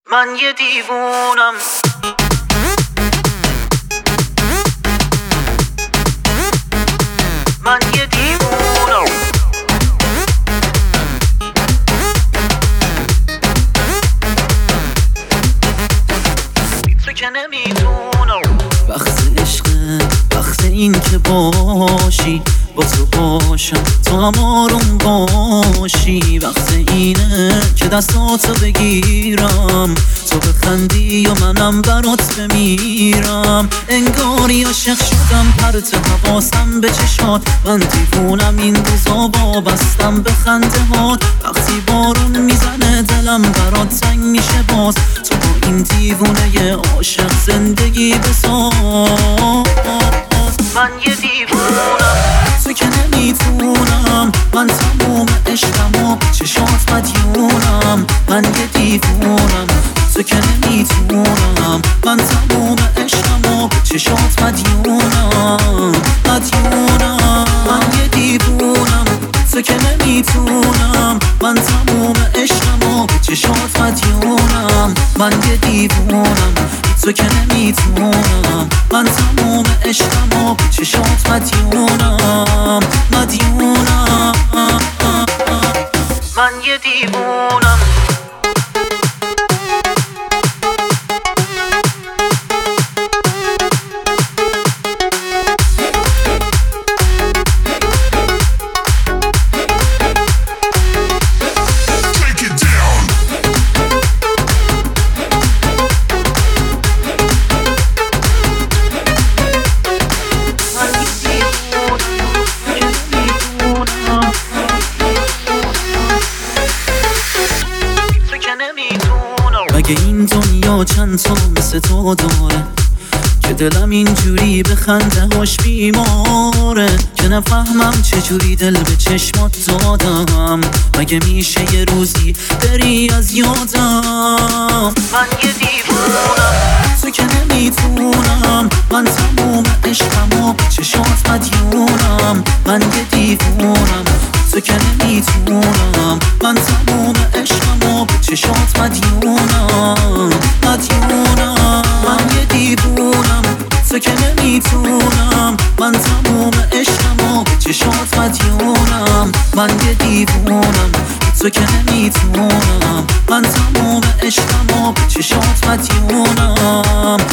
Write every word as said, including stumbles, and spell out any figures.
من یه دیوونم. من یه دیوونم. تو که نمیتونم. وقت عشق، وقت این که باشی با تو باشم، تو هم آروم باشی. وقت اینه که دستاتو بگیرم، تو بخندی و منم برات بمیرم. انگاری عاشق شدم، پرت حواسم به چشات. من دیوونم این روزا وابستم به خنده هات. وقتی بارون میزنه دلم برات تنگ میشه باز. تو با این دیوونه عاشق زندگی بساز. من یه دیوونم. تو که نمیتونم، من تموم عشقم و چشات مدیونم. من یه دیوونم. تو که نمیتونم، من تموم عشقم و چشات مدیونم. مدیونم. من یه دیوونم. تو که نمیتونم، من تموم عشقم و چشات مدیونم. من یه دیوونم. تو که نمیتونم، من تموم عشقم و چشات مدیونم. مدیونم. من یه دیوونم. مگه این دنیا چند تا مثل تو داره که دلم اینجوری به خنده هاش بیماره، که نفهمم چجوری دل به چشمات دادم. مگه میشه یه روزی بری از یادم؟ من یه دیوونم. تو که نمیتونم، من تموم عشقم و چشات مدیونم. من یه دیوونم. تو که نمیتونم، من تموم عشقم و چشات مدیونم. مدیونم. من یه دیوونم. تو که نمیتونم، من تموم عشقم و چشات مدیونم. من یه دیوونم. تو که نمیتونم، من تموم عشقم و چشات مدیونم.